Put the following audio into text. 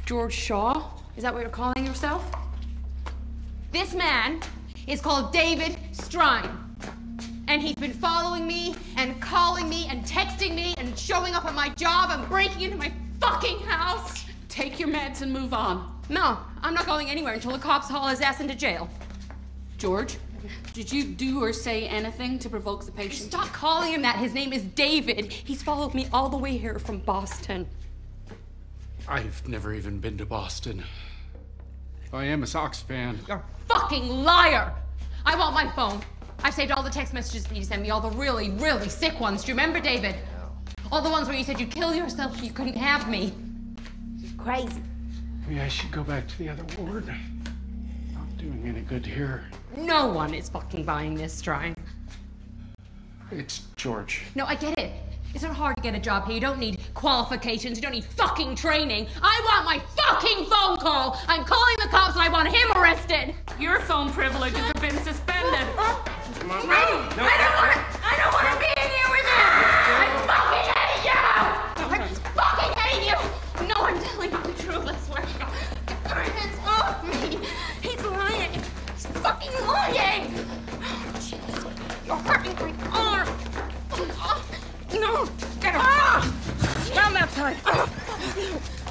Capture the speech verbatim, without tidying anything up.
George Shaw? Is that what you're calling yourself? This man is called David Strine. And he's been following me and calling me and texting me and showing up at my job and breaking into my fucking house. Take your meds and move on. No, I'm not going anywhere until the cops haul his ass into jail. George, did you do or say anything to provoke the patient? Stop calling him that. His name is David. He's followed me all the way here from Boston. I've never even been to Boston. I am a Sox fan. You're a fucking liar! I want my phone. I've saved all the text messages that you sent me, all the really, really sick ones. Do you remember, David? All the ones where you said you'd kill yourself if you couldn't have me. You're crazy. Maybe I should go back to the other ward. Not doing any good here. No one is fucking buying this, Strine. It's George. No, I get it. It's not hard to get a job here. You don't need qualifications. You don't need fucking training. I want my fucking phone call. I'm calling the cops and I want him arrested. Your phone privileges have been suspended. Come on. No, no, I don't want to. I don't want to be in here with him. I fucking hate you. I fucking hate you. No, I'm telling you the truth. I swear to God. Get your hands off me. He's lying. He's fucking lying. Oh, Jesus. You're hurting my arm. Oh, no. Get him. Ah! Down that side.